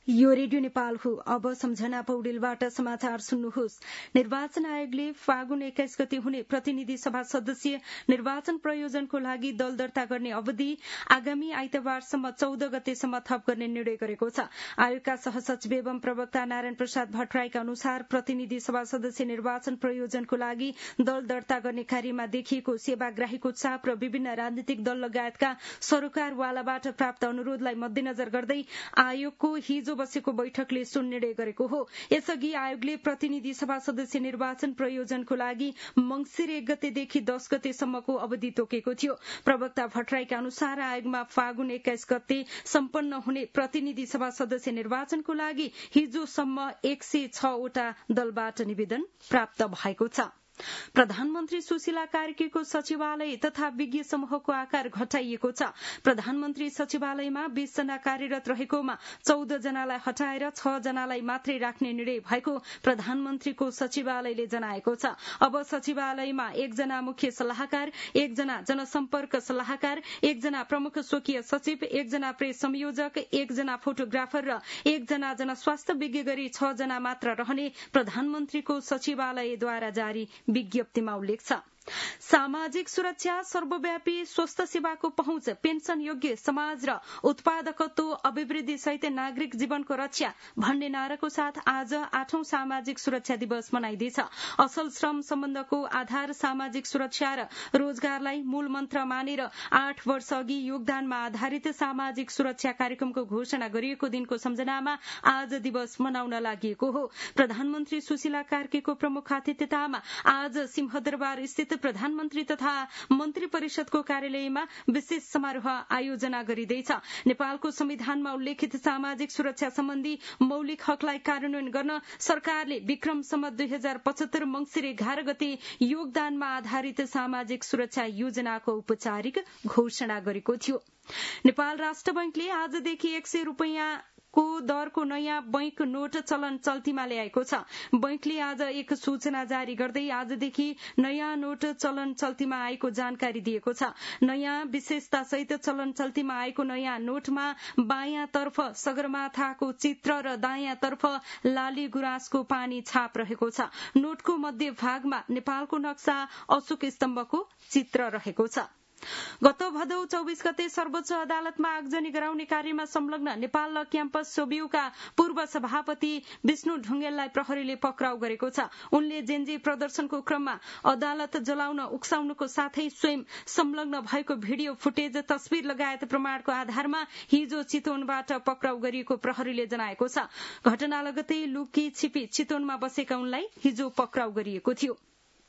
यो रेडियो नेपाल हो। अब सम्झना पौडेलबाट समाचार सुन्नुहोस्। निर्वाचन आयोगले फागुन 21 गते हुने प्रतिनिधि सभा सदस्यीय निर्वाचन प्रयोजनको लागि दल दर्ता गर्ने अवधि आगामी आइतबारसम्म 14 गतेसम्म थप गर्ने निर्णय गरेको छ। आयोगका सहसचिव एवं प्रवक्ता नारायण प्रसाद भट्टराईका अनुसार प्रतिनिधि सभा सदस्य निर्वाचन प्रयोजनको लागि दल दर्ता गर्ने कार्यमा देखिएको सेवाग्राहीको चाप र विभिन्न राजनीतिक दल लगायतका सरोकारवालाबाट प्राप्त अनुरोधलाई मध्यनजर गर्दै आयोगको हिजो बसेको बैठकले सो निर्णय गरेको हो। यसअघि आयोगले प्रतिनिधि सभा सदस्य निर्वाचन प्रयोजनको लागि मंसिर 1 गतेदेखि 10 गतेसम्मको अवधि तोकेको थियो। प्रवक्ता भट्टराईका अनुसार आयोगमा फागुन 21 गते सम्पन्न हुने प्रतिनिधि सभा सदस्य निर्वाचनको लागि हिजोसम्म 106 वटा दलबाट निवेदन प्राप्त भएको छ। प्रधानमन्त्री सुशीला कार्कीको सचिवालय तथा विज्ञ समूहको आकार घटाइएको छ। प्रधानमन्त्री सचिवालयमा 20 जना कार्यरत रहेकोमा 14 जनालाई हटाएर 6 जनालाई मात्रै राख्ने निर्णय भएको प्रधानमन्त्रीको सचिवालयले जनाएको छ। अब सचिवालयमा 1 जना मुख्य सल्लाहकार, 1 जना जनसम्पर्क सल्लाहकार, 1 जना प्रमुख स्वकीय सचिव, 1 जना प्रेस संयोजक, 1 जना फोटोग्राफर र 1 जना जनस्वास्थ्य विज्ञ गरी 6 जना मात्र रहने प्रधानमन्त्रीको सचिवालयद्वारा जारी विज्ञप्तिमा उल्लेख छ। सामाजिक सुरक्षा, सर्वव्यापी स्वास्थ्य सेवाको पहुँच, पेन्सन योग्य समाज र उत्पादकत्व अभिवृद्धि सहित नागरिक जीवनको रक्षा भन्ने नाराको साथ आज 8औं सामाजिक सुरक्षा दिवस मनाइँदैछ। असल श्रम सम्बन्धको आधार सामाजिक सुरक्षा र रोजगारलाई मूल मन्त्र मानेर 8 वर्ष अघि योगदानमा आधारित सामाजिक सुरक्षा कार्यक्रमको घोषणा गरिएको दिनको सम्झनामा आज दिवस मनाउन लागि हो। प्रधानमन्त्री सुशीला कार्कीको प्रमुख आतिथ्यतामा आज सिंहदरबार स्थित प्रधानमन्त्री तथा मन्त्री परिषदको कार्यालयमा विशेष समारोह आयोजना गरिँदैछ। नेपालको संविधानमा उल्लेखित सामाजिक सुरक्षा सम्बन्धी मौलिक हकलाई कार्यान्वयन गर्न सरकारले विक्रमसम्म 2075 मंसिर 11 गते योगदानमा आधारित सामाजिक सुरक्षा योजनाको औपचारिक घोषणा गरेको थियो। नेपाल राष्ट्र बैंकले आजदेखि 100 रुपैयाँ को दरको नयाँ बैंक नोट चलन चल्तीमा ल्याएको छ। बैंकले आज एक सूचना जारी गर्दै आजदेखि नयाँ नोट चलन चल्तीमा आएको जानकारी दिएको छ। नयाँ विशेषता सहित चलन चल्तीमा आएको नयाँ नोटमा बायाँ तर्फ सगरमाथाको चित्र र दायाँ तर्फ लाली गुराँसको पानी छाप रहेको छ। नोटको मध्य भागमा नेपालको नक्सा अशोक स्तम्भको चित्र रहेको छ। गत भदौ 24 गते सर्वोच्च अदालतमा आगजनी गराउने कार्यमा संलग्न नेपाल ल क्याम्पस सोबियुका पूर्व सभापति विष्णु ढुङ्गेललाई प्रहरीले पक्राउ गरेको छ। उनले जेन्जी प्रदर्शनको क्रममा अदालत जलाउन उक्साउनुको साथै स्वयं संलग्न भएको भिडियो फुटेज, तस्बिर लगायत प्रमाणको आधारमा हिजो चितवनबाट पक्राउ गरिएको प्रहरीले जनाएको छ। घटना लगतै लुकी छिपी चितवनमा बसेका उनलाई हिजो पक्राउ गरिएको थियो।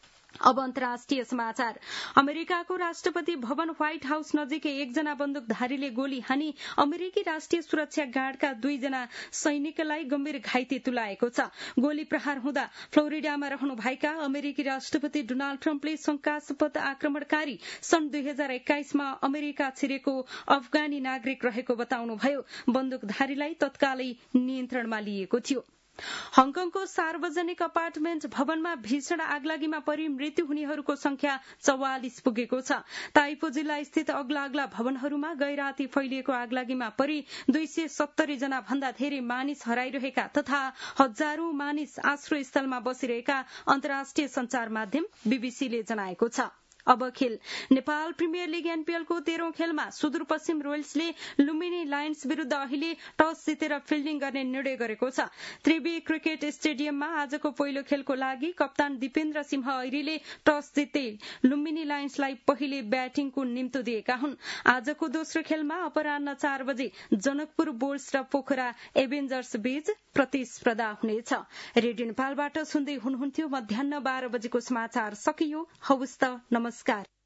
अब अन्तर्राष्ट्रिय समाचार। अमेरिकाको राष्ट्रपति भवन व्हाइट हाउस नजिकै 1 जना बन्दुकधारीले गोली हानी अमेरिकी राष्ट्रिय सुरक्षा गार्डका 2 जना सैनिकलाई गम्भीर घाइते तुल्याएको छ। गोली प्रहार हुँदा फ्लोरिडामा रहनुभएका अमेरिकी राष्ट्रपति डोनाल्ड ट्रम्पले शंकास्पद आक्रमणकारी सन् 2021 मा अमेरिका छिरेको अफगानी नागरिक रहेको बताउनुभयो। बन्दुकधारीलाई तत्कालै नियन्त्रणमा लिएको थियो। हङकङको सार्वजनिक अपार्टमेन्ट भवनमा भीषण आगलागीमा परि मृत्यु हुनेहरूको संख्या 44 पुगेको छ। ताइपो जिल्ला स्थित अग्ला भवनहरूमा गैराती फैलिएको आगलागीमा परि 270 जना भन्दा धेरै मानिस हराइरहेका तथा हजारौं मानिस आश्रय स्थलमा बसिरहेका अन्तर्राष्ट्रिय संचार माध्यम बीबीसीले जनाएको छ। अब खेल। नेपाल प्रिमियर लीग एनपीएलको 13औं खेलमा सुदूरपश्चिम रोयल्सले लुम्बिनी लायन्स विरूद्ध अहिले टस जितेर फिल्डिङ गर्ने निर्णय गरेको छ। त्रिवी क्रिकेट स्टेडियममा आजको पहिलो खेलको लागि कप्तान दिपेन्द्र सिंह ऐरीले टस जित्दै लुम्बिनी लायन्सलाई पहिले ब्याटिङको निम्तो दिएका हुन्। आजको दोस्रो खेलमा अपराह्न 4 बजे जनकपुर बोल्स र पोखरा एभेन्जर्स बीच प्रतिस्पर्धा हुनेछ। रेडियो नेपालबाट सुन्दै हुनुहुन्थ्यो। मध्याह्न 12 बजेको समाचार सकियो। हवस् त, नमस्कार।